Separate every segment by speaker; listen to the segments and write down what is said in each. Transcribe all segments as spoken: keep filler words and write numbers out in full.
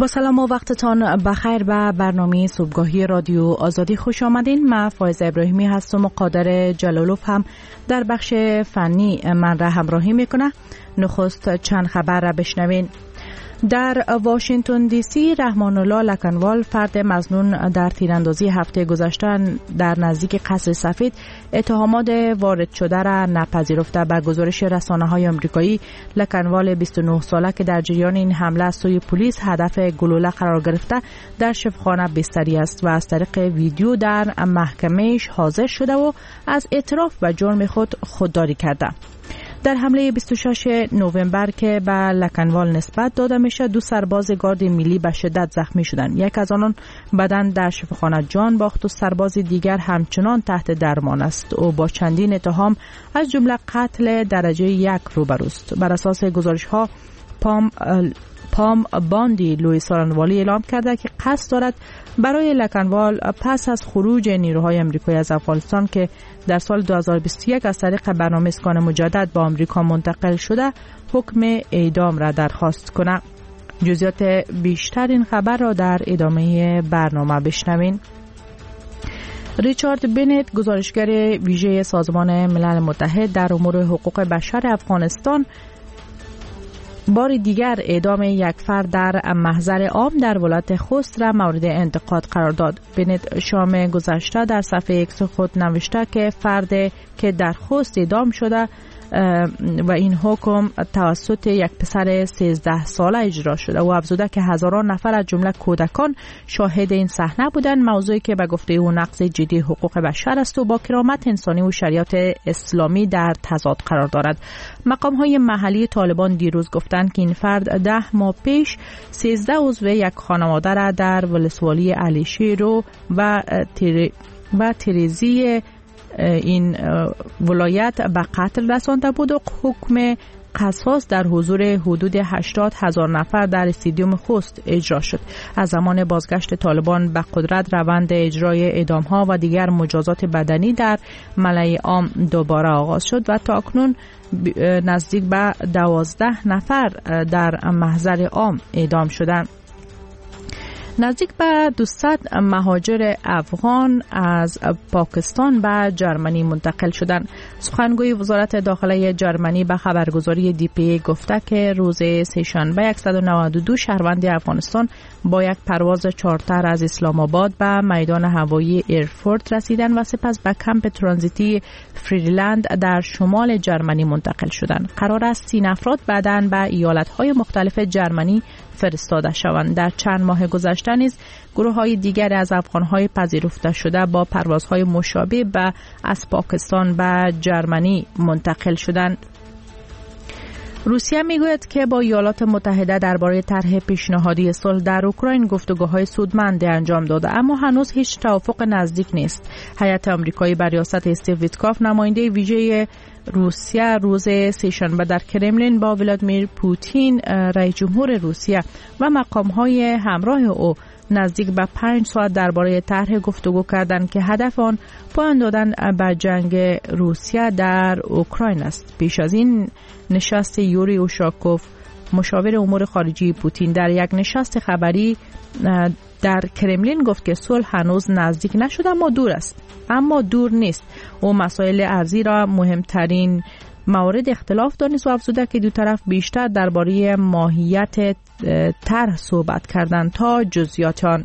Speaker 1: با سلام و وقتتان بخیر به برنامه صبحگاهی رادیو آزادی خوش آمدین. من فایزه ابراهیمی هستم و قادر جلالوف هم در بخش فنی من را همراهی میکنه. نخست چند خبر را بشنوین. در واشنگتن دی سی رحمان الله لکنوال، فرد مظنون در تیراندازی هفته گذشته در نزدیک قصر سفید، اتهامات وارد شده را نپذیرفته. به گزارش رسانه‌های آمریکایی، لکنوال بیست و نه ساله که در جریان این حمله از سوی پلیس هدف گلوله قرار گرفته در شفاخانه بستری است و از طریق ویدیو در محکمه‌اش حاضر شده و از اعتراف به جرم خود خودداری کرده. در حمله بیست و شش نوامبر که به لکنوال نسبت داده میشه، دو سرباز گارد ملی به شدت زخمی شدند. یک از آنان بدن در شفاخانه جان باخت و سرباز دیگر همچنان تحت درمان است. او با چندین اتهام از جمله قتل درجه یک روبروست. بر اساس گزارش ها، پام پام باندی لوئیس آرانوالی اعلام کرده که قصد دارد برای لکنوال پس از خروج نیروهای آمریکایی از افغانستان که در سال دو هزار و بیست و یک از طریق برنامه اسکان مجدد با آمریکا منتقل شده، حکم اعدام را درخواست کنه. جزئیات بیشتر این خبر را در ادامه برنامه بشنوین. ریچارد بنت، گزارشگر ویژه سازمان ملل متحد در امور حقوق بشر افغانستان، بار دیگر اعدام یک فرد در محضر عام در ولایت خوست را مورد انتقاد قرار داد. بنت شام گذشته در صفحه ایکس خود نوشته که فرد که در خوست اعدام شده و این حکم توسط یک پسر سیزده ساله اجرا شده و افزوده که هزاران نفر از جمله کودکان شاهد این صحنه بودند، موضوعی که به گفته او نقض جدی حقوق بشر است و با کرامت انسانی و شریعت اسلامی در تضاد قرار دارد. مقام‌های محلی طالبان دیروز گفتند که این فرد ده ماه پیش سیزده عضو یک خانواده را در ولسوالی علیشیرو و تیر و تریزی این ولایت به قتل رسانده بود و حکم قصاص در حضور حدود هشتاد هزار نفر در استادیوم خوست اجرا شد. از زمان بازگشت طالبان به قدرت، روند اجرای اعدام‌ها و دیگر مجازات بدنی در ملأ عام دوباره آغاز شد و تا اکنون نزدیک به دوازده نفر در محضر عام اعدام شدند. نزدیک به دویست مهاجر افغان از پاکستان به جرمنی منتقل شدند. سخنگوی وزارت داخله جرمنی به خبرگزاری دی پی ای گفته که روز سه‌شنبه صد و نود و دو شهروند افغانستان با یک پرواز چارتر از اسلام آباد به میدان هوایی ایرفورت رسیدند و سپس به کمپ ترانزیتی فریلند در شمال جرمنی منتقل شدند. قرار است سی افراد بعداً به ایالت‌های مختلف جرمنی فرستاده شوند. در چند ماه گذشته نیز گروه‌های دیگر از افغان‌های پذیرفته شده با پروازهای مشابه به از پاکستان به جرمنی منتقل شدند. روسیه میگوید که با ایالات متحده درباره طرح پیشنهادی صلح در اوکراین گفتگوهای سودمند انجام داده، اما هنوز هیچ توافق نزدیک نیست. هیئت آمریکایی بر ریاست استیو ویتکاف، نماینده ویژه روسیه، روز سه‌شنبه در کرملین با ولادیمیر پوتین رئیس جمهور روسیه و مقام‌های همراه او نزدیک به پنج ساعت درباره طرح گفتگو کردند که هدف آن پایان دادن به جنگ روسیه در اوکراین است. پیش از این نشست، یوری اوشاکوف، مشاور امور خارجی پوتین، در یک نشست خبری در کرملین گفت که صلح هنوز نزدیک نشده اما دور است اما دور نیست. او مسائل ارزی را مهمترین مورد اختلاف دانست و افزوده که دو طرف بیشتر درباره ماهیت طرح صحبت کردند تا جزئیات آن.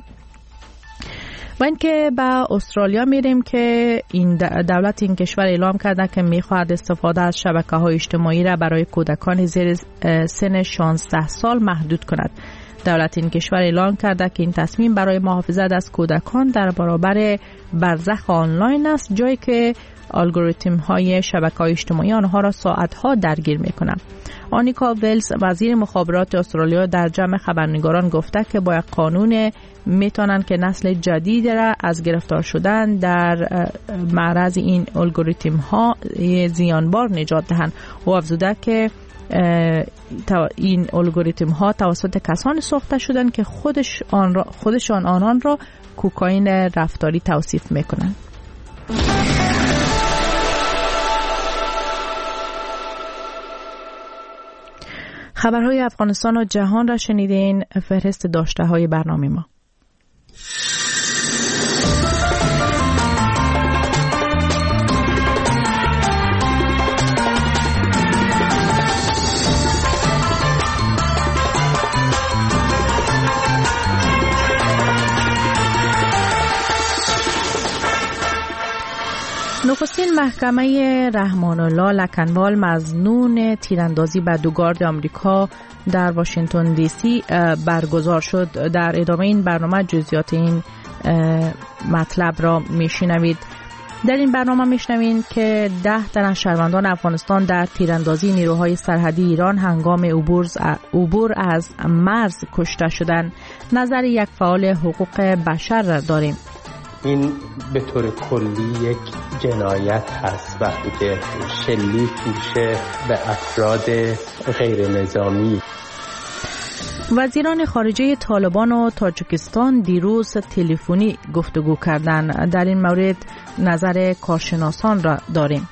Speaker 1: و اینکه به استرالیا میریم که این دولت این کشور اعلام کرده که میخواهد استفاده از شبکه‌های اجتماعی را برای کودکان زیر سن شانزده سال محدود کند. دولت این کشور اعلام کرده که این تصمیم برای محافظت از کودکان در برابر برزخ آنلاین است، جایی که الگوریتم های شبکه‌های اجتماعی آنها را ساعتها درگیر می‌کنند. آنیکا ویلز، وزیر مخابرات استرالیا، در جمع خبرنگاران گفته که با یک قانون میتونن که نسل جدید را از گرفتار شدن در معرض این الگوریتم ها زیانبار نجات دهند. و افزوده که این الگوریتم ها توسط کسانی ساخته شدن که خودش آن را خودشان آنان را کوکائین رفتاری توصیف میکنند. خبرهای افغانستان و جهان را شنیدین. فهرست داشته های برنامه ما. نخستین محکمه رحمان الله لکنوال مظنون تیراندازی به دو گارد آمریکا در واشنگتن دی سی برگزار شد. در ادامه این برنامه جزئیات این مطلب را میشنوید. در این برنامه میشنوید که ده تن از شهروندان افغانستان در تیراندازی نیروهای سرحدی ایران هنگام عبور از مرز کشته شدند. نظر یک فعال حقوق بشر را داریم.
Speaker 2: این به طور کلی یک جنایت هست وقتی که شلیک میشه به افراد غیر نظامی.
Speaker 1: وزیران خارجه طالبان و تاجیکستان دیروز تلفنی گفتگو کردند. در این مورد نظر کارشناسان را داریم.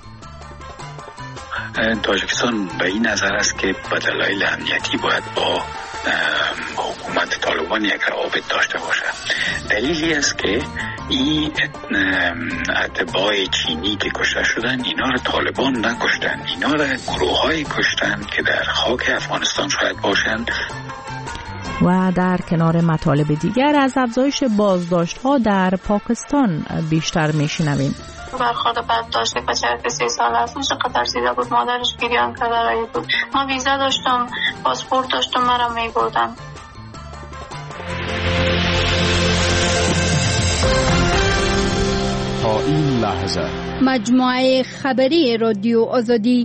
Speaker 3: تاجیکستان به این نظر است که به دلایل امنیتی باید با حکومت طالبان یک روابط داشته باشد. دلیلی است که این اتباع چینی که کشته شدن اینا را طالبان نکشتن، اینا را گروه های کشتن که در خاک افغانستان شاید باشند.
Speaker 1: و در کنار مطالب دیگر از افزایش بازداشت ها در پاکستان بیشتر میشنویم.
Speaker 4: برخورد بد داشته بچه که سه سال است چقدر ترسیده بود، مادرش گریان کرده رایی بود. ما ویزا داشتم، پاسپورت داشتم، مرا می بردن.
Speaker 5: تا این لحظه
Speaker 6: مجموعه خبری رادیو آزادی.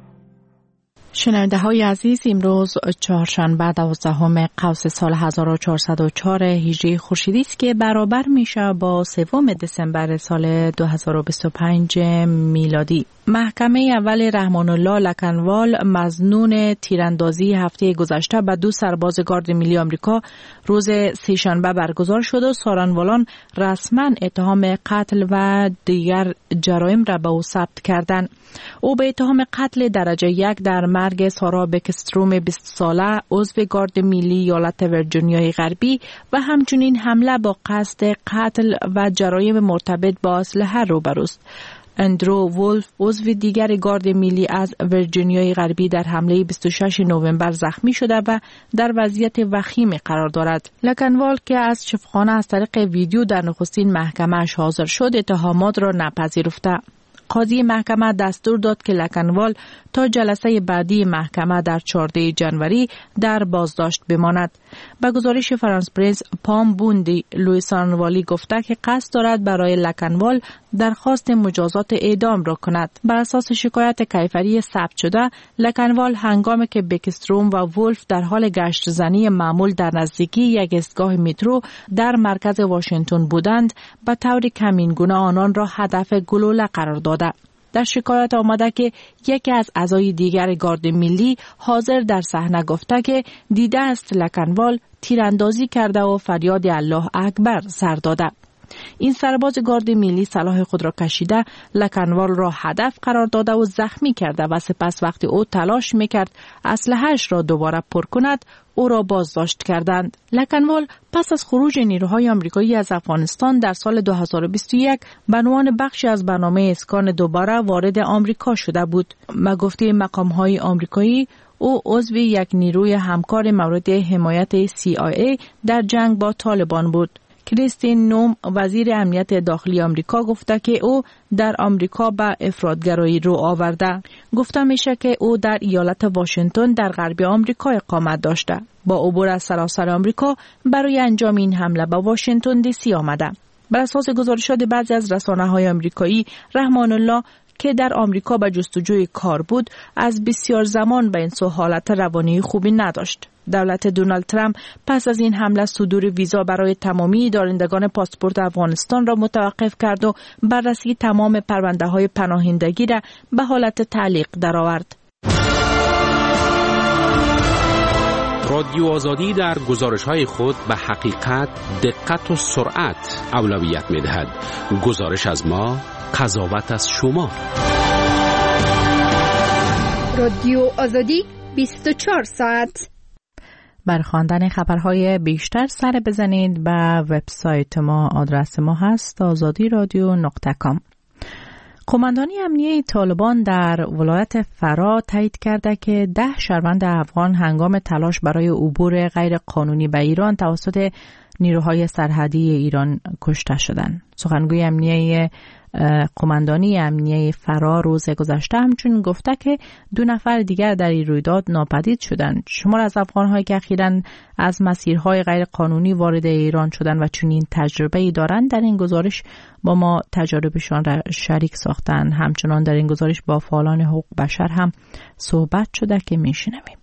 Speaker 1: شنونده های عزیز، امروز چهارشنبه دوازدهم قوس سال هزار و چهارصد و چهار هجری خورشیدی است که برابر میشه با سوم دسامبر سال دو هزار و بیست و پنج میلادی. محکمه اول رحمان الله لکنوال مظنون تیراندازی هفته گذشته به دو سرباز گارد ملی آمریکا روز سه‌شنبه برگزار شد و سارنوالان رسما اتهام قتل و دیگر جرایم را به او ثبت کردند. او به اتهام قتل درجه یک در مرگ سارا بکستروم بیست ساله عضو گارد ملی ایالت ویرجینیای غربی و همچنین حمله با قصد قتل و جرایم مرتبط با اسلحه روبروست. اندرو وولف عضو دیگر گارد ملی از ویرجینیای غربی در حمله بیست و ششم نوامبر زخمی شده و در وضعیت وخیم قرار دارد. لکنوال که از شفاخانه از طریق ویدیو در نخستین محکمه‌اش حاضر شد اتهامات را نپذیرفته. قاضی محکمه دستور داد که لکنوال تا جلسه بعدی محکمه در چهاردهم ژانویه در بازداشت بماند. به گزارش فرانس پرنس، پام بوندی لویسانوالی گفته که قصد دارد برای لکنوال درخواست مجازات اعدام را کند. بر اساس شکایت کیفری ثبت شده، لکنوال هنگامی که بکستروم و وولف در حال گشت زنی معمول در نزدیکی یک ایستگاه مترو در مرکز واشنگتن بودند، به طور کمینگونه آنان را هدف گلوله قرار داد. در شکایت آمده که یکی از اعضای دیگر گارد ملی حاضر در صحنه گفته که دیده است لکنوال تیراندازی کرده و فریاد الله اکبر سر داده. این سرباز گارد ملی سلاح خود را کشیده لکنوال را هدف قرار داده و زخمی کرده و سپس وقتی او تلاش میکرد اسلحه‌اش را دوباره پر کند او را بازداشت کردند. لکنوال پس از خروج نیروهای آمریکایی از افغانستان در سال دو هزار و بیست و یک به عنوان بخشی از برنامه اسکان دوباره وارد آمریکا شده بود. به گفته مقام‌های آمریکایی او عضو یک نیروی همکار مورد حمایت سی آی ای در جنگ با طالبان بود. کریستین نوم وزیر امنیت داخلی آمریکا گفته که او در آمریکا به افراطگرایی رو آورده. گفته میشه که او در ایالت واشنگتن در غرب آمریکا اقامت داشته. با عبور از سراسر آمریکا برای انجام این حمله به واشنگتن دی سی آمده. بر اساس گزارشات بعضی از رسانه‌های آمریکایی، رحمان الله که در آمریکا به جستجوی کار بود، از بسیار زمان به این سو حالت روانی خوبی نداشت. دولت دونالد ترامپ پس از این حمله صدور ویزا برای تمامی دارندگان پاسپورت افغانستان را متوقف کرد و بررسی تمام پرونده‌های پناهندگی را به حالت تعلیق درآورد.
Speaker 5: رادیو آزادی در گزارش‌های خود به حقیقت، دقت و سرعت اولویت می‌دهد. گزارش از ما، قضاوت از شما.
Speaker 6: رادیو آزادی بیست و چهار ساعت.
Speaker 1: بر خواندن خبرهای بیشتر سر بزنید به وبسایت ما. آدرس ما هست آزادی رادیو نقطه کام. قماندانی امنیه طالبان در ولایت فرا تایید کرده که ده شهروند افغان هنگام تلاش برای عبور غیر قانونی به ایران توسط نیروهای سرحدی ایران کشته شدند. سخنگوی امنیه قماندانی امنیه فرا روز گذشته همچنین گفته که دو نفر دیگر در این رویداد ناپدید شدند. شمار از افغان‌هایی که اخیراً از مسیرهای غیر قانونی وارد ایران شدند و چنین تجربه‌ای دارند در این گزارش با ما تجاربشان را شریک ساختند. همچنان در این گزارش با فعالان حقوق بشر هم صحبت شده که میشنویم.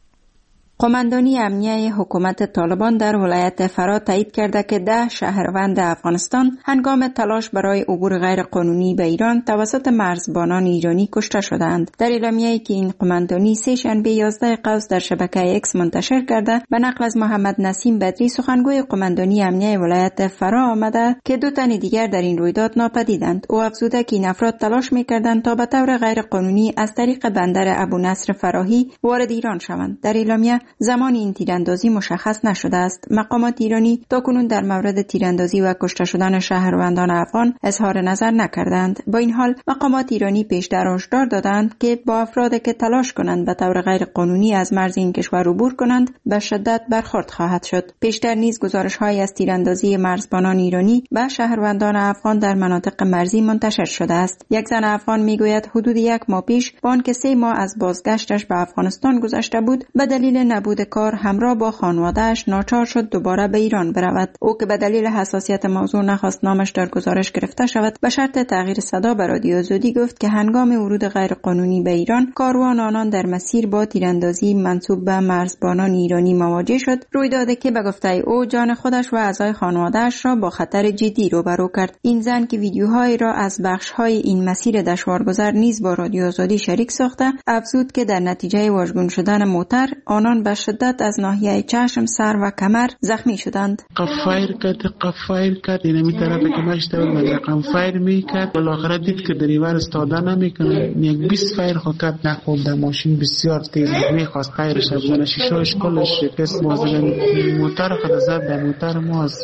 Speaker 7: قماندانی امنیه حکومت طالبان در ولایت فرا تایید کرده که ده شهروند افغانستان هنگام تلاش برای عبور غیر قانونی به ایران توسط مرزبانان ایرانی کشته شدند. در اعلامیه‌ای که این قماندانی سه شنبه یازده قوس در شبکه اکس منتشر کرده به نقل از محمد نسیم بدری سخنگوی قماندانی امنیه ولایت فرا آمده که دو تن دیگر در این رویداد ناپدیدند. او افزوده که این افراد تلاش می‌کردند تا به طور غیر قانونی از طریق بندر ابو نصر فراهی وارد ایران شوند. در اعلامیه زمان این تیراندازی مشخص نشده است. مقامات ایرانی تاکنون در مورد تیراندازی و کشته شدن شهروندان افغان اظهار نظر نکردند. با این حال مقامات ایرانی پیشتر هشدار دادند که با افرادی که تلاش کنند به طور غیر قانونی از مرز این کشور عبور کنند به شدت برخورد خواهد شد. پیشتر نیز گزارش‌های از تیراندازی مرزبانان ایرانی به شهروندان افغان در مناطق مرزی منتشر شده است. یک زن افغان میگوید حدود یک ماه پیش با آنکه سه ماه از بازگشتش به افغانستان گذشته بود به دلیل نبود کار همراه با خانواده‌اش ناچار شد دوباره به ایران برود. او که به دلیل حساسیت موضوع نخواست نامش در گزارش گرفته شود به شرط تغییر صدا به رادیو آزادی گفت که هنگام ورود غیرقانونی به ایران کاروان آنان در مسیر با تیراندازی منسوب به مرزبانان ایرانی مواجه شد، رویدادی که به گفته او جان خودش و اعضای خانواده‌اش را با خطر جدی روبرو کرد. این زن که ویدیوهایی را از بخش‌های این مسیر دشوارگذر نیز با رادیو آزادی شریک ساخته افزود که در نتیجه واژگون شدن موتر آنان به شدت از ناحیه چشم، سر و کمر زخمی شدند.
Speaker 8: قفایر کرد قفایر کرد این می طرف که مشته بود رقم فایر میکرد بالاخره دید که دریور استاده نمیکنه یک بیست فایر خود کرد نخورده. ماشین بسیار تیز میخواست فایرش بزنه شیشه‌اش کلش شکست. موزه موتر خود زد در موتر ما از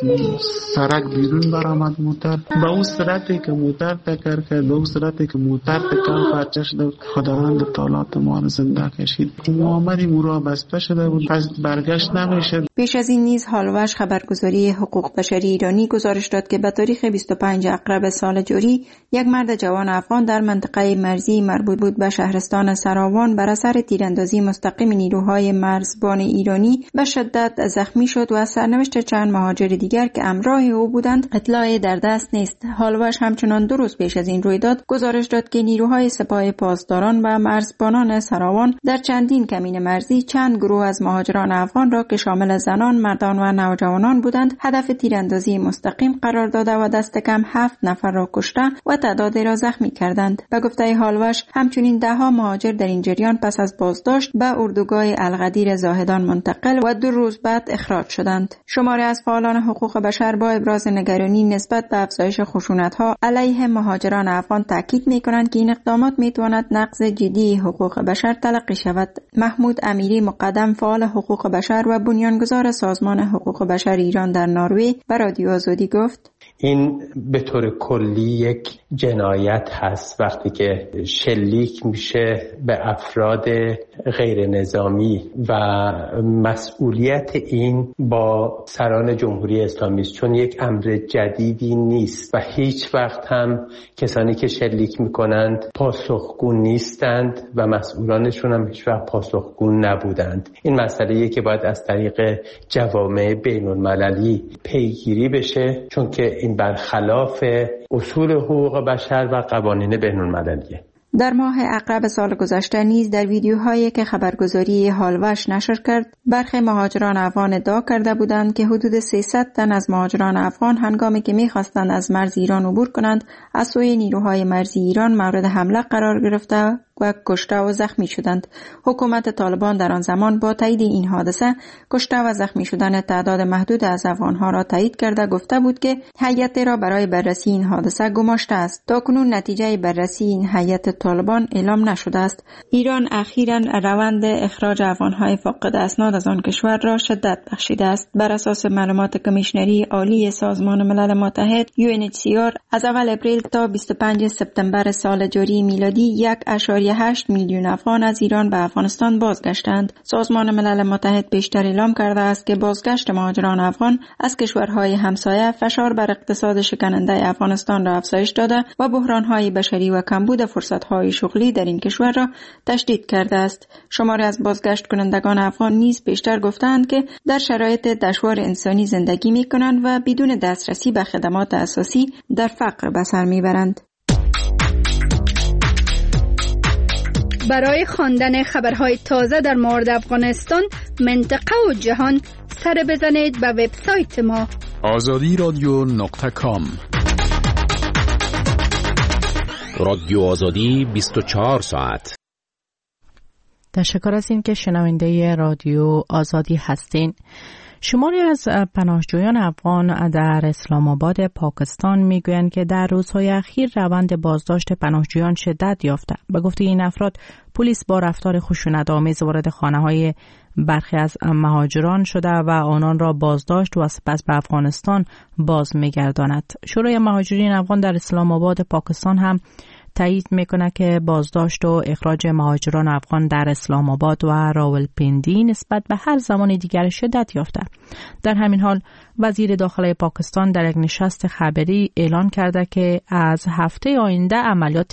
Speaker 8: سرک بیرون برآمد. موتر با اون سرعتی که موتر تکر کرد با اون سرعتی که موتر تکر پرچه شد. خداوند طالات ما رو زنده کشید. ما آمدیم او را بسته شده بود پس برگشت نمیشه.
Speaker 7: پیش از این نیز هالوش خبرگزاری حقوق بشری ایرانی گزارش داد که به تاریخ بیست و پنج اکتبر سال جاری یک مرد جوان افغان در منطقه مرزی مربوط بود به شهرستان سراوان بر اثر تیراندازی مستقیم نیروهای مرزبان ایرانی به شدت زخمی شد و از سرنوشت چند مهاجر دیگر که همراه او بودند اطلاعی در دست نیست. هالوش همچنان دو روز پیش از این رویداد گزارش داد که نیروهای سپاه پاسداران و مرزبانان سراوان در چندین کمین مرزی چند گروه از مهاجران افغان را که شامل زنان، مردان و نوجوانان بودند هدف تیراندازی مستقیم قرار داده و دست کم هفت نفر را کشته و تعدادی را زخمی کردند. به گفته هالوش همچنین ده ها مهاجر در این جریان پس از بازداشت به اردوگاه القدیر زاهدان منتقل و دو روز بعد اخراج شدند. شماری از فعالان حقوق بشر با ابراز نگرانی نسبت به افزایش خشونت‌ها علیه مهاجران افغان تاکید می‌کنند که این اقدامات می‌تواند نقض جدی حقوق بشر تلقی شود. محمود امیری مقدم فعال حقوق بشر و بنیانگذار سازمان حقوق بشر ایران در نروژ به رادیو آزادی گفت
Speaker 2: این به طور کلی یک جنایت هست وقتی که شلیک میشه به افراد غیر نظامی و مسئولیت این با سران جمهوری اسلامی است چون یک امر جدیدی نیست و هیچ وقت هم کسانی که شلیک میکنند پاسخگو نیستند و مسئولانشون هم هیچ وقت پاسخگو نبودند. این مسئله‌ایه که باید از طریق جوامع بین المللی پیگیری بشه چون که این برخلاف اصول حقوق بشر و قوانین بین المللیه.
Speaker 7: در ماه اکتبر سال گذشته نیز در ویدیوهایی که خبرگزاری هالوش نشر کرد برخی مهاجران افغان ادعا کرده بودند که حدود سیصد تن از مهاجران افغان هنگامی که می‌خواستند از مرز ایران عبور کنند از سوی نیروهای مرزی ایران مورد حمله قرار گرفته و کشته و زخمی شدند. حکومت طالبان در آن زمان با تایید این حادثه کشته و زخمی شدن تعداد محدود از افغانها را تایید کرده گفته بود که هیئت را برای بررسی این حادثه گماشته است. تاکنون نتیجه بررسی این هیئت طالبان اعلام نشده است. ایران اخیراً روند اخراج افغانهای فاقد اسناد از آن کشور را شدت بخشیده است. بر اساس معلومات کمیشنری عالی سازمان ملل متحد یو ان اچ سی آر از اول اپریل تا بیست و پنجم سپتامبر سال جاری میلادی یک و هشت میلیون افغان از ایران به افغانستان بازگشتند. سازمان ملل متحد پیشتر اعلام کرده است که بازگشت مهاجران افغان از کشورهای همسایه فشار بر اقتصاد شکننده افغانستان را افزایش داده و بحران‌های بشری و کمبود فرصت‌های شغلی در این کشور را تشدید کرده است. شماری از بازگشت کنندگان افغان نیز بیشتر گفتند که در شرایط دشوار انسانی زندگی می‌کنند و بدون دسترسی به خدمات اساسی در فقر به سر می‌برند.
Speaker 6: برای خواندن خبرهای تازه در مورد افغانستان، منطقه و جهان سر بزنید به وبسایت ما
Speaker 5: آزادی رادیو نقطه کام. رادیو آزادی بیست و چهار ساعت.
Speaker 1: تشکر از این که شنونده رادیو آزادی هستین. شماری از پناهجویان افغان در اسلام آباد پاکستان میگویند که در روزهای اخیر روند بازداشت پناهجویان شدت یافته. به گفته این افراد، پلیس با رفتار خشونت‌آمیز وارد خانه‌های برخی از مهاجران شده و آنان را بازداشت و سپس به افغانستان باز می‌گرداند. شورای مهاجرین افغان در اسلام آباد پاکستان هم تایید میکنه که بازداشت و اخراج مهاجران افغان در اسلام آباد و راولپندی نسبت به هر زمان دیگر شدت یافته. در همین حال وزیر داخلی پاکستان در یک نشست خبری اعلان کرده که از هفته آینده عملیات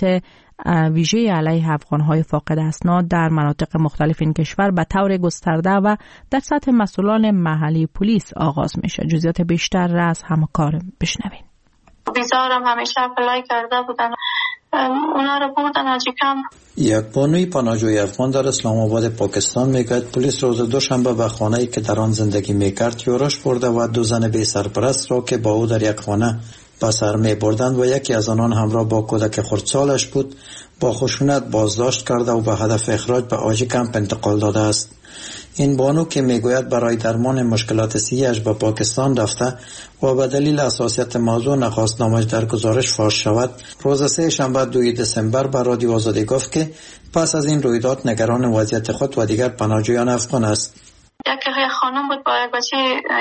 Speaker 1: ویژه علیه افغانهای فاقد اسناد در مناطق مختلف این کشور به طور گسترده و در سطح مسئولان محلی پلیس آغاز میشه. جزئیات بیشتر را از همکار بشنوین.
Speaker 4: ویزارم همیشه اپلای کرده بودن، اونا رو بردن آجیکم.
Speaker 9: یک بانوی پناهجوی افغان در اسلام آباد پاکستان میگوید پلیس روز دوشنبه به خانه‌ای که در آن زندگی میکرد یورش برده و دو زن بی سرپرست را که با او در یک خانه به سر میبردند و یکی از آنان همراه با کودک خردسالش بود با خشونت بازداشت کرده و به هدف اخراج به آجی کمپ انتقال داده است. این بانو که میگوید برای درمان مشکلات صحیش به پاکستان رفته و به دلیل حساسیت موضوع نخواست نامش در گزارش فاش شود، روز سه شنبه دوم دسامبر به رادیو آزادی گفت که پس از این رویداد نگران وضعیت خود و دیگر پناهجویان افغان است.
Speaker 4: یک خانم بود با یک بچه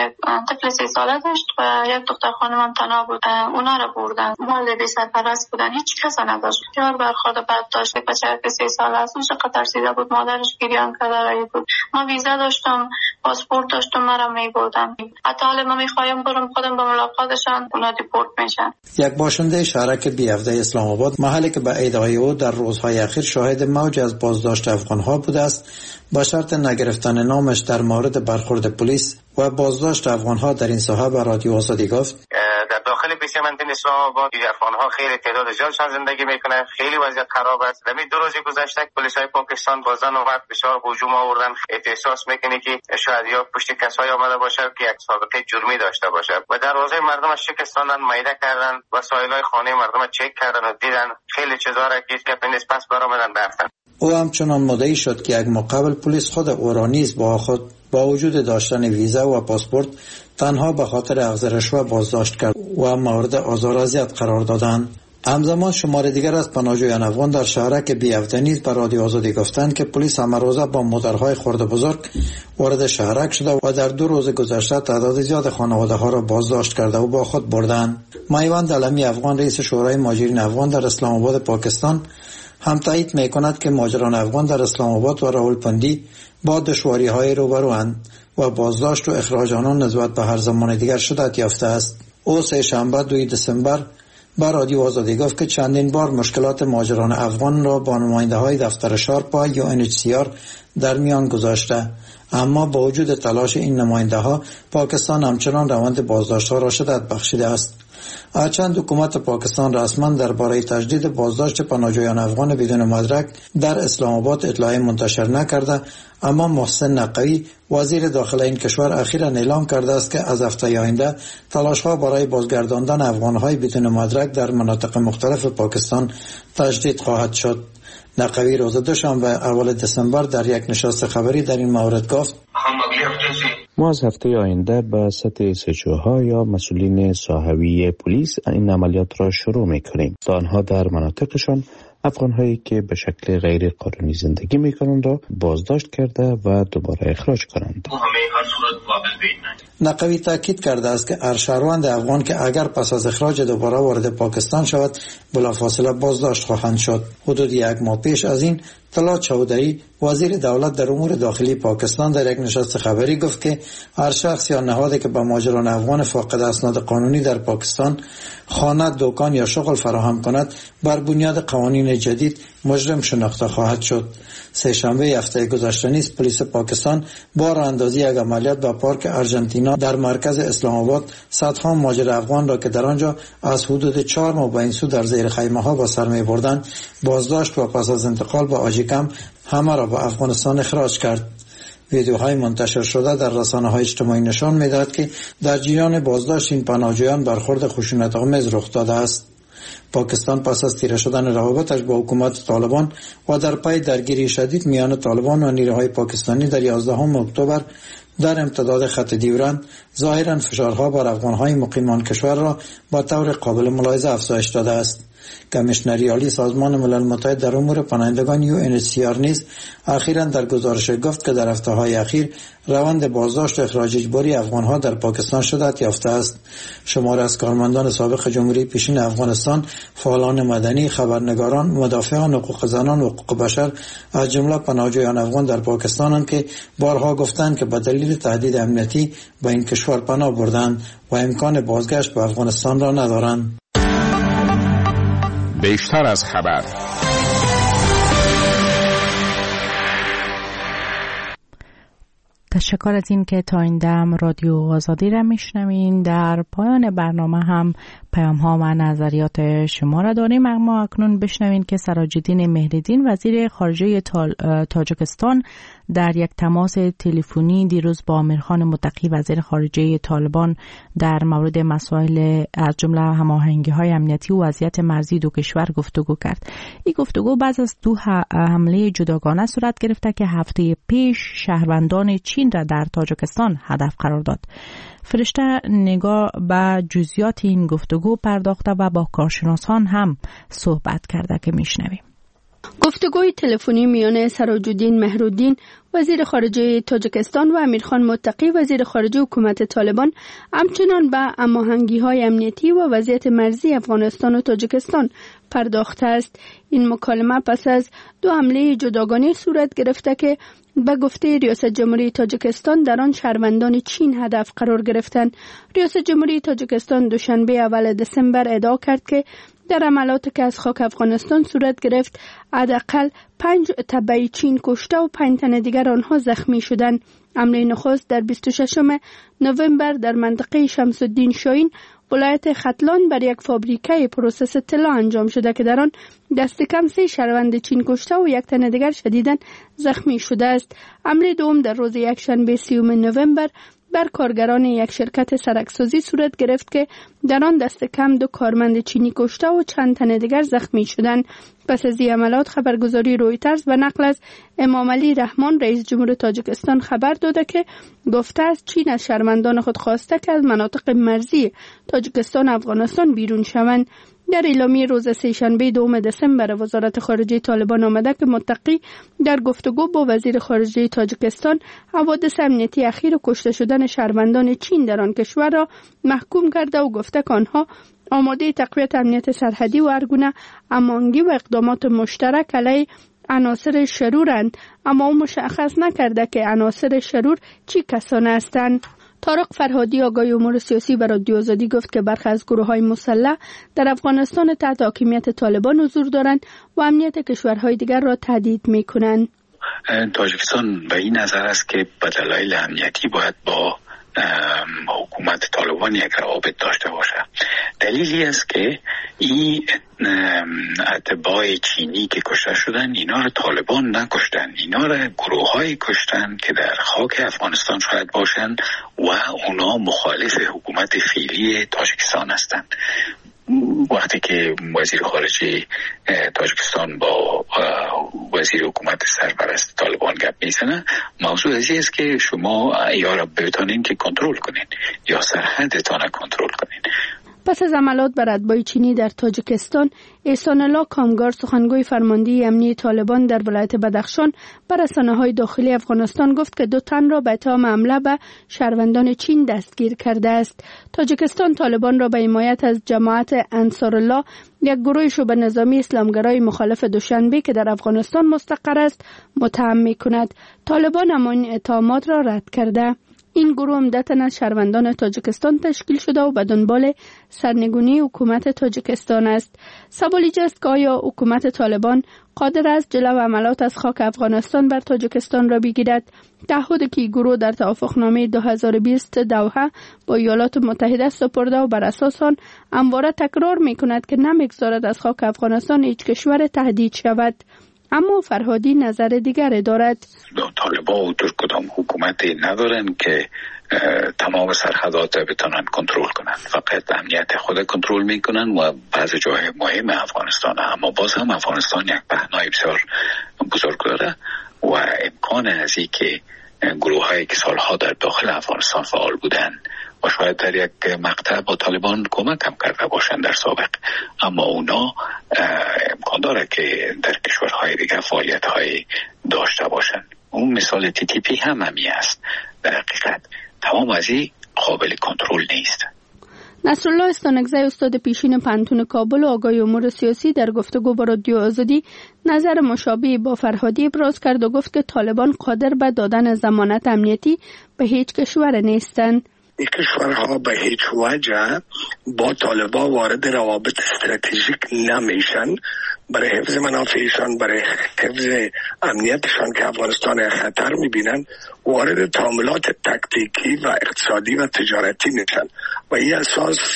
Speaker 4: طفل سی ساله داشت و یک دختر خانم هم تنها بود. اونا رو بردن، مال بی سرپرست بودن، هیچ کس نداشت. یار برخورد بد داشت. بچه که سی ساله است، اون چقدر ترسیده بود، مادرش گریان کرده رایی بود. ما ویزا داشتم، پاسپورت داشتم، مرا میبردن. حتی حالا ما میخوایم برم خودم به ملاقاتشان، اونا دیپورت میشن.
Speaker 9: یک باشنده شهرک بیافته اسلام آباد، محلی که به ادعای او در روزهای اخیر شاهد موج از بازداشت افغانها بوده است، با شرط نگرفتن نامش در مورد برخورد پلیس و بازداشت افغانها در این ساحه به رادیو آزادی گفت:
Speaker 10: در داخل پیش منطقه اسلام آباد افغانها خیلی تعداد زیادشان زندگی میکنند، خیلی وضعیت خراب است. در دو روز گذشته پلیسای پاکستان با زن و مرد بسیار هجوم آوردن. احساس میکنی که شاید یا پشت کسایی آمده باشه که یک سابقه جرمی داشته باشه و در روزه مردم شکستاندن، مایده کردن، وسایلای خانه مردم چک کردن و دیدن خیلی چیزا را که پلیس پس برآمدن رفتن.
Speaker 9: او همچنان مدعی شد که یک مقابل پلیس خود او را نیز با خود با وجود داشتن ویزا و پاسپورت تنها به خاطر اخذ رشوه بازداشت کرد و مورد آزار و اذیت قرار دادند. همزمان شمار دیگر از پناهجویان افغان در شهرک بیافته نیز به رادیو آزادی گفتند که پلیس همه روزه با موتورهای خرد بزرگ وارد شهرک شده و در دو روز گذشته تعداد زیاد خانواده ها را بازداشت کرده و با خود بردند. میوند علمی افغان، رئیس شورای مهاجرین افغان در اسلام آباد پاکستان، هم تایید میکند که مهاجران افغان در اسلام آباد و راولپندی با دشواری‌های روبروند و بازداشت و اخراج آنان نسبت به هر زمان دیگر شدت یافته است. او سه شنبه دوم دسامبر به رادیو آزادی گفت که چندین بار مشکلات مهاجران افغان را با نماینده‌های دفتر شارپا یو ان اچ سی آر در میان گذاشته، اما با وجود تلاش این نماینده‌ها پاکستان همچنان روند بازداشت‌ها را شدت بخشیده است. هرچند حکومت پاکستان رسما درباره تجدید بازداشت پناهجویان افغان بدون مدرک در اسلام آباد اطلاعی منتشر نکرده، اما محسن نقوی وزیر داخله این کشور اخیراً اعلام کرده است که از هفته آینده تلاش‌ها برای بازگرداندن افغان‌های بدون مدرک در مناطق مختلف پاکستان تجدید خواهد شد. نقوی روز دوشنبه اول دسامبر در یک نشست خبری در این مورد گفت:
Speaker 11: ما از هفته آینده به سطح سجوها یا مسئولین ساحوی پلیس این عملیات را شروع می‌کنیم تا آنها در مناطقشان افغان‌هایی که به شکل غیر قانونی زندگی می‌کنند را بازداشت کرده و دوباره اخراج کنند.
Speaker 9: نقوی تاکید کرده است که هر شهروند افغان که اگر پس از اخراج دوباره وارد پاکستان شود بلافاصله بازداشت خواهند شد. حدود یک ماه پیش از این طلعت چودری وزیر دولت در امور داخلی پاکستان در یک نشست خبری گفت که هر شخص یا نهادی که به مهاجران افغان فاقد اسناد قانونی در پاکستان خانه، دکان یا شغل فراهم کند بر بنیاد قوانین جدید مجرم شناخته خواهد شد. سه شنبه هفته گذشته نیز پلیس پاکستان با راهاندازی یک عملیات به پارک ارژانتینا در مرکز اسلام آباد صدها مهاجر افغان را که در آنجا از حدود چهار ماه به این سو در زیر خیمه ها با سر می بردند بازداشت و پس از انتقال به آجیکم همه را به افغانستان اخراج کرد. ویدیوهای منتشر شده در رسانه‌های اجتماعی نشان می‌دهد که در جریان بازداشت این پناهجویان برخورد خشونت‌آمیز رخ داده است. پاکستان پس از تیره شدن روابطش با حکومت طالبان و در پی درگیری شدید میان طالبان و نیروهای پاکستانی در یازدهم اکتبر در امتداد خط دیورند ظاهراً فشارها بر افغان‌های مقیمان کشور را با طور قابل ملاحظه افزایش داده است. کمیشنری عالی سازمان ملل متحد در امور پناهندگان یو ان اچ سی آر نیز اخیراً در گزارش گفت که در هفته‌های اخیر روند بازداشت و اخراج اجباری افغان‌ها در پاکستان شدت یافته است. شماری از کارمندان سابق جمهوری پیشین افغانستان، فعالان مدنی، خبرنگاران، مدافعان حقوق زنان و حقوق بشر از جمله پناهجویان افغان در پاکستانند که بارها گفتند که به دلیل تهدید امنیتی به این کشور پناه بردند و امکان بازگشت به افغانستان را ندارند.
Speaker 5: بیشتر از خبر.
Speaker 1: تشکر از این که تا این دم رادیو آزادی را میشنوین. در پایان برنامه هم پیام ها و نظریات شما را داریم، اما اکنون بشنوین که سراج‌الدین مهردین وزیر خارجه تاجیکستان در یک تماس تلفنی دیروز با امیرخان متقی وزیر خارجه طالبان در مورد مسائل از جمله هماهنگی‌های امنیتی و وضعیت مرزی دو کشور گفتگو کرد. این گفتگو بعد از دو حمله جداگانه صورت گرفته که هفته پیش شهروندان چین را در تاجیکستان هدف قرار داد. فرشته نگاه به جزئیات این گفتگو پرداخته و با کارشناسان هم صحبت کرده که میشنویم.
Speaker 6: گفتگوی تلفنی میان سراج‌الدین مهردین وزیر خارجه تاجیکستان و امیرخان متقی وزیر خارجه حکومت طالبان همچنان به هماهنگی‌های امنیتی و وضعیت مرزی افغانستان و تاجیکستان پرداخته است. این مکالمه پس از دو حمله جداگانه صورت گرفته که به گفته ریاست جمهوری تاجیکستان در آن شهروندان چین هدف قرار گرفتند. ریاست جمهوری تاجیکستان دوشنبه اول دسامبر ادعا کرد که در عملاتی که از خاک افغانستان صورت گرفت حداقل پنج تبعی چین کشته و پنج تن دیگر آنها زخمی شدند. حمله نخست در بیست و ششم نوامبر در منطقه شمس الدین شاهین ولایت ختلان بر یک فابریکه پروسس طلا انجام شده که در آن دست کم سه شهروند چین کشته و یک تن دیگر شدیداً زخمی شده است. حمله دوم در روز یکشنبه سیوم نوامبر بر کارگران یک شرکت سرکسازی صورت گرفت که در آن دست کم دو کارمند چینی کشته و چند تن دیگر زخمی شدند. پس از این عملیات خبرگزاری رویترز به نقل از امام علی رحمان رئیس جمهور تاجیکستان خبر داده که گفته است چین از شهروندان خود خواسته که از مناطق مرزی تاجیکستان افغانستان بیرون شوند. در اعلامیه روز سه‌شنبه دوم دسامبر وزارت خارجه طالبان آمده که متقی در گفتگو با وزیر خارجه تاجیکستان حوادث امنیتی اخیر و کشته شدن شهروندان چین در آن کشور را محکوم کرده و گفته که آنها آماده تقویت امنیت سرحدی و هر گونه هماهنگی و اقدامات مشترک علیه عناصر شرورند، اما او مشخص نکرده که عناصر شرور چی کسان هستند. طارق فرهادی آگاه امور سیاسی به رادیو آزادی گفت که برخی از گروه‌های مسلح در افغانستان تحت حاکمیت طالبان حضور دارند و امنیت کشورهای دیگر را تهدید می‌کنند.
Speaker 3: تاجیکستان به این نظر است که به دلایل امنیتی باید با حکومت طالبان یک روابط داشته باشه. دلیلی است که این اتباع چینی که کشته شدن اینا رو طالبان نکشتن، اینا رو گروه های کشتن که در خاک افغانستان شاید باشن و اونا مخالف حکومت فعلی تاجیکستان هستند. وقتی که وزیر خارجه تاجیکستان با وزیر حکومت سرپرست طالبان گپ میزنه، موضوع ازی است که شما یا را بتونین که کنترل کنین یا سرحدتان کنترل کنین.
Speaker 6: پس از عملات بر اتباع چینی در تاجیکستان، احسان الله کامگار سخنگوی فرمانده امنیتی طالبان در ولایت بدخشان بر رسانه‌های داخلی افغانستان گفت که دو تن را به اتهام حمله به شهروندان چین دستگیر کرده است. تاجیکستان طالبان را به حمایت از جماعت انصارالله، یک گروه شبه نظامی اسلامگرای مخالف دوشنبه که در افغانستان مستقر است، متهم می‌کند. طالبان اما این اتهامات را رد کرده. این گروه عمدتاً از شهروندان تاجیکستان تشکیل شده و به دنبال سرنگونی حکومت تاجیکستان است. سوال ایجاست که آیا حکومت طالبان قادر است جلو عملات از خاک افغانستان بر تاجیکستان را بگیرد؟ تعهدی که گروه در توافقنامه دو هزار و بیست دوحه با ایالات متحده سپرده و بر اساس آن همواره تکرار می‌کند که نمی‌گذارد از خاک افغانستان هیچ کشور تهدید شود. اما فرهادی نظر دیگر دارد.
Speaker 3: طالبان و در کدام حکومتی ندارن که تمام سرحدات بتونن کنترل کنن، فقط امنیت خود کنترل میکنن و بعضی جای مهم افغانستان، اما باز هم افغانستان یک پهنای بسیار بزرگ داره و امکان از این که گروه هایی که سالها در داخل افغانستان فعال بودن و شاید در یک مقطع با طالبان کمک هم کرده باشند در سابق، اما اونا امکان داره که در کشورهای دیگه فعالیت های داشته باشند. اون مثال تی تی پی هم همی است. در حقیقت تمام از این قابل کنترل نیست.
Speaker 6: نصرالله استانکزی استاد پیشین پانتون کابل و آگاهی امور سیاسی در گفتگو با رادیو آزادی نظر مشابه با فرهادی ابراز کرد و گفت که طالبان قادر به دادن ضمانت امنیتی به هیچ کشور نیستند.
Speaker 12: این کشورها به هیچ وجه با طالبان وارد روابط استراتژیک نمیشن. برای حفظ منافعشان، برای حفظ امنیتشان که افغانستان خطر میبینن، وارد تعاملات تکتیکی و اقتصادی و تجارتی میشن و این اساس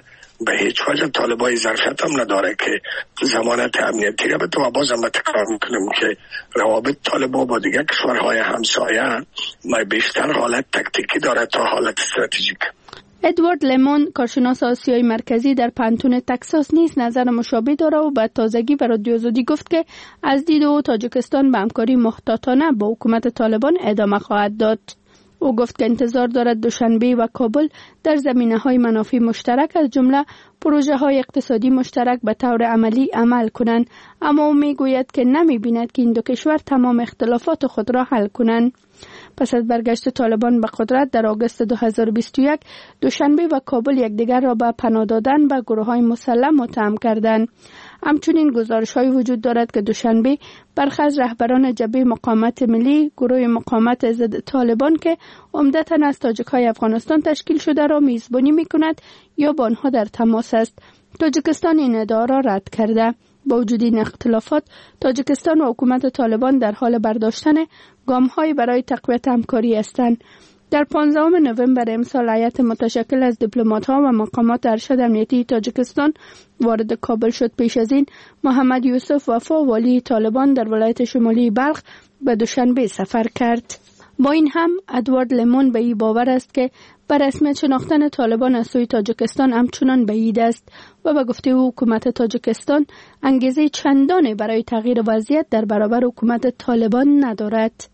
Speaker 12: به هیچ وجه طالبای ظرفیت هم نداره که ضمانت امنیتی را بده. و باز هم تکرار میکنم که روابط طالبان با دیگر کشورهای همسایه بیشتر حالت تکتیکی داره تا حالت استراتژیک.
Speaker 6: ادوارد لیمون کارشناس آسیای مرکزی در پانتون تکساس نیز نظر مشابه داره و به تازگی به رادیو آزادی گفت که از دید او تاجیکستان به همکاری محتاطانه با حکومت طالبان ادامه خواهد داد. او گفت که انتظار دارد دوشنبه و کابل در زمینه‌های منافع مشترک از جمله پروژه‌های اقتصادی مشترک به طور عملی عمل کنند، اما او میگوید که نمی‌بیند که این دو کشور تمام اختلافات خود را حل کنند. پس از برگشت طالبان به قدرت در آگوست دو هزار و بیست و یک، دوشنبه و کابل یکدیگر را به پناه دادن به گروه‌های مسلح متهم کردند. همچنین گزارش‌های وجود دارد که دوشنبه برخی از رهبران جبهه مقاومت ملی، گروه مقاومت ضد طالبان که عمدتاً از تاجیک‌های افغانستان تشکیل شده را میزبانی می‌کند یا با آنها در تماس است. تاجیکستان این ادعا را رد کرده. با وجود این اختلافات، تاجیکستان و حکومت طالبان در حال برداشتن گام‌های برای تقویت همکاری هستند. در پانزدهم نوامبر امسال هیئت متشکل از دیپلمات‌ها و مقامات ارشد امنیتی تاجیکستان وارد کابل شد. پیش از این محمد یوسف وفا والی طالبان در ولایت شمالی بلخ به دوشنبه سفر کرد. با این هم ادوارد لیمون به این باور است که بر رسمیت شناختن طالبان از سوی تاجیکستان همچنان بعید است و به گفته او حکومت تاجیکستان انگیزه چندانی برای تغییر وضعیت در برابر حکومت طالبان ندارد.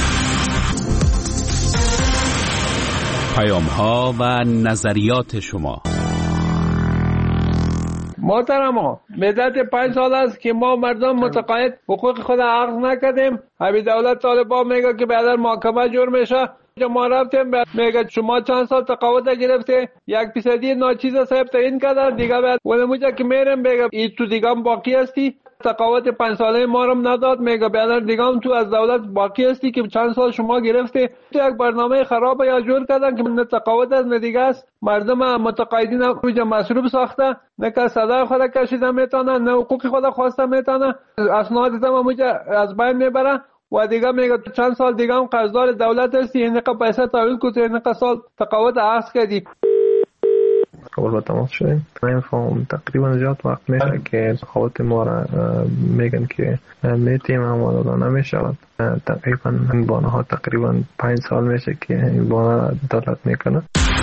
Speaker 5: پیام ها و نظریات شما.
Speaker 13: محترم ها، مدت پنج سال است که ما مردم متقاعد حقوق خود عرض نکردیم. همین دولت طالبان میگه که بعد محاکمه جور میشه. ما رفتیم میگه شما چند سال تقاعد گرفته، یک فیصدی ناچیز صاحب تعیین کردن دیگه. بعد اونموجا که میرم میگه این تو دیگه هم باقی هستی، تقاعد پنج ساله ما رو نداد. میگه بعد دیگه هم تو از دولت باقی هستی که چند سال شما گرفته. تو یک برنامه خراب یا جور کردن که نه تقاعد از نه دیگه است. مردم متقاعدین روی مصروف ساخته، نه که صدا خود کشیده میتونه، نه حقوق خود خواسته میتونه، اسناد هم اونجا از بین میبره. و دیگه میگه چند سال دیگه هم قرضدار دولت هستی، اینقدر پیسه تحویل کنی، اینقدر سال تقاعد عقد کردی.
Speaker 14: خبر با تماس شدیم. من فهم تقریبا زیاد وقت میشه که خوات ما را میگن که میتیم آماده دانه میشود. تقریبا این بانه ها تقریبا پنج سال میشه که این بانه دولت میکنه.